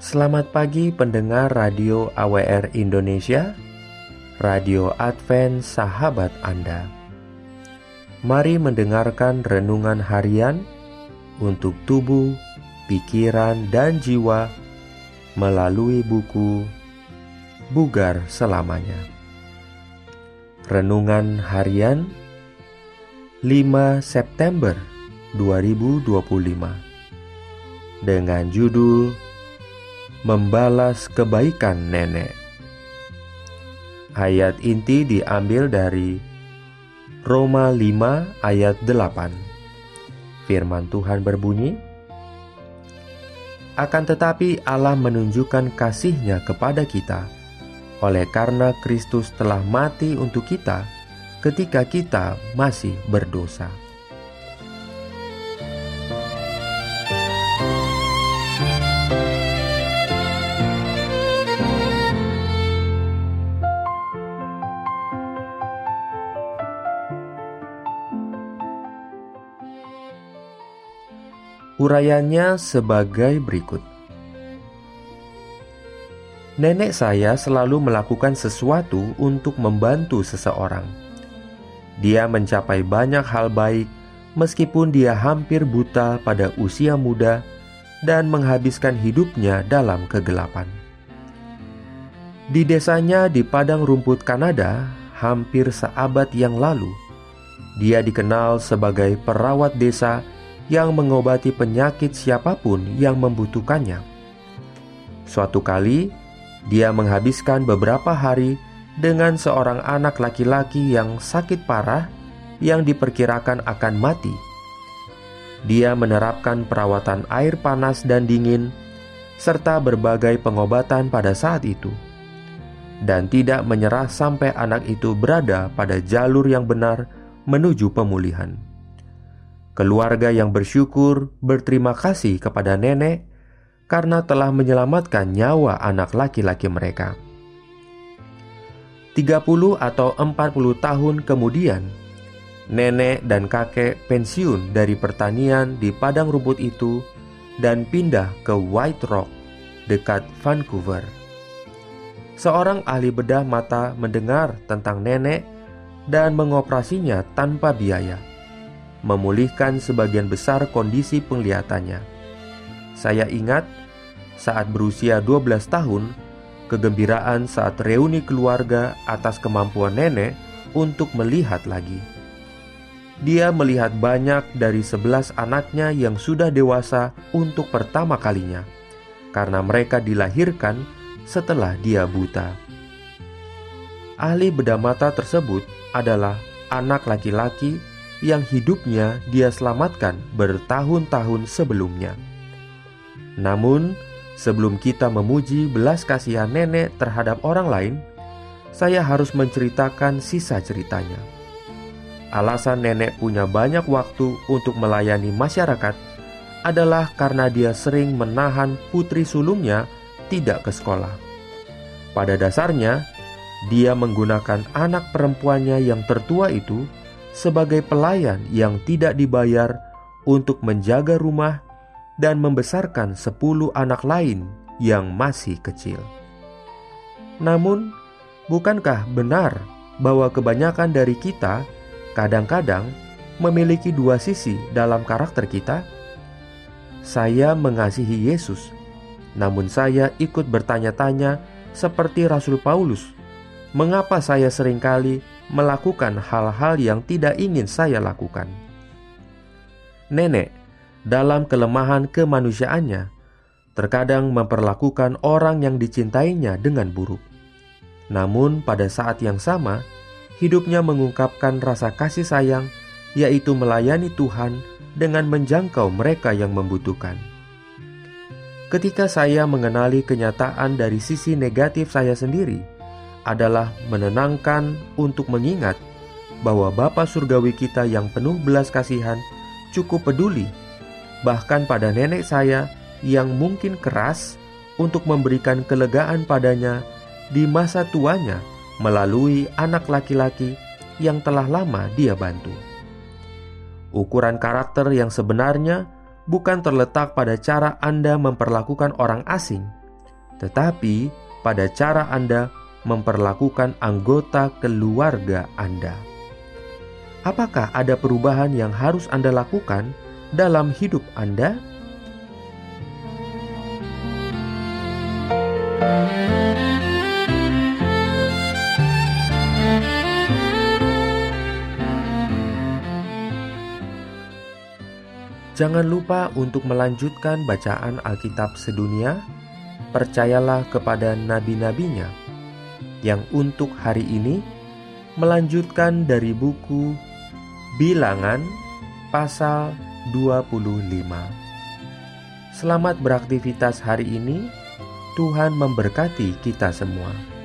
Selamat pagi pendengar Radio AWR Indonesia, Radio Advent Sahabat Anda. Mari mendengarkan renungan harian untuk tubuh, pikiran, dan jiwa melalui buku Bugar Selamanya. Renungan harian 5 September 2025 dengan judul Membalas Kebaikan Nenek. Ayat inti diambil dari Roma 5 ayat 8. Firman Tuhan berbunyi, "Akan tetapi Allah menunjukkan kasih-Nya kepada kita, oleh karena Kristus telah mati untuk kita ketika kita masih berdosa." Urayanya sebagai berikut. Nenek saya selalu melakukan sesuatu untuk membantu seseorang. Dia mencapai banyak hal baik meskipun dia hampir buta pada usia muda dan menghabiskan hidupnya dalam kegelapan. Di desanya di padang rumput Kanada, hampir seabad yang lalu, dia dikenal sebagai perawat desa yang mengobati penyakit siapapun yang membutuhkannya. Suatu kali, dia menghabiskan beberapa hari dengan seorang anak laki-laki yang sakit parah yang diperkirakan akan mati. Dia menerapkan perawatan air panas dan dingin, serta berbagai pengobatan pada saat itu, dan tidak menyerah sampai anak itu berada pada jalur yang benar menuju pemulihan. Keluarga yang bersyukur berterima kasih kepada nenek karena telah menyelamatkan nyawa anak laki-laki mereka. 30 atau 40 tahun kemudian, nenek dan kakek pensiun dari pertanian di padang rumput itu dan pindah ke White Rock dekat Vancouver. Seorang ahli bedah mata mendengar tentang nenek dan mengoperasinya tanpa biaya, memulihkan sebagian besar kondisi penglihatannya. Saya ingat saat berusia 12 tahun, kegembiraan saat reuni keluarga atas kemampuan nenek untuk melihat lagi. Dia melihat banyak dari 11 anaknya yang sudah dewasa untuk pertama kalinya, karena mereka dilahirkan setelah dia buta. Ahli bedah mata tersebut adalah anak laki-laki yang hidupnya dia selamatkan bertahun-tahun sebelumnya. Namun, sebelum kita memuji belas kasihan nenek terhadap orang lain, saya harus menceritakan sisa ceritanya. Alasan nenek punya banyak waktu untuk melayani masyarakat adalah karena dia sering menahan putri sulungnya tidak ke sekolah. Pada dasarnya, dia menggunakan anak perempuannya yang tertua itu sebagai pelayan yang tidak dibayar untuk menjaga rumah dan membesarkan 10 anak lain yang masih kecil. Namun, bukankah benar bahwa kebanyakan dari kita kadang-kadang memiliki dua sisi dalam karakter kita? Saya mengasihi Yesus, namun saya ikut bertanya-tanya seperti Rasul Paulus, mengapa saya seringkali melakukan hal-hal yang tidak ingin saya lakukan. Nenek, dalam kelemahan kemanusiaannya, terkadang memperlakukan orang yang dicintainya dengan buruk. Namun pada saat yang sama, hidupnya mengungkapkan rasa kasih sayang, yaitu melayani Tuhan dengan menjangkau mereka yang membutuhkan. Ketika saya mengenali kenyataan dari sisi negatif saya sendiri, adalah menenangkan untuk mengingat bahwa Bapa Surgawi kita yang penuh belas kasihan cukup peduli, bahkan pada nenek saya yang mungkin keras, untuk memberikan kelegaan padanya di masa tuanya melalui anak laki-laki yang telah lama dia bantu. Ukuran karakter yang sebenarnya bukan terletak pada cara Anda memperlakukan orang asing, tetapi pada cara Anda memperlakukan anggota keluarga Anda. Apakah ada perubahan yang harus Anda lakukan dalam hidup Anda? Jangan lupa untuk melanjutkan bacaan Alkitab sedunia. Percayalah kepada nabi-nabinya yang untuk hari ini melanjutkan dari buku Bilangan pasal 25. Selamat beraktivitas hari ini. Tuhan memberkati kita semua.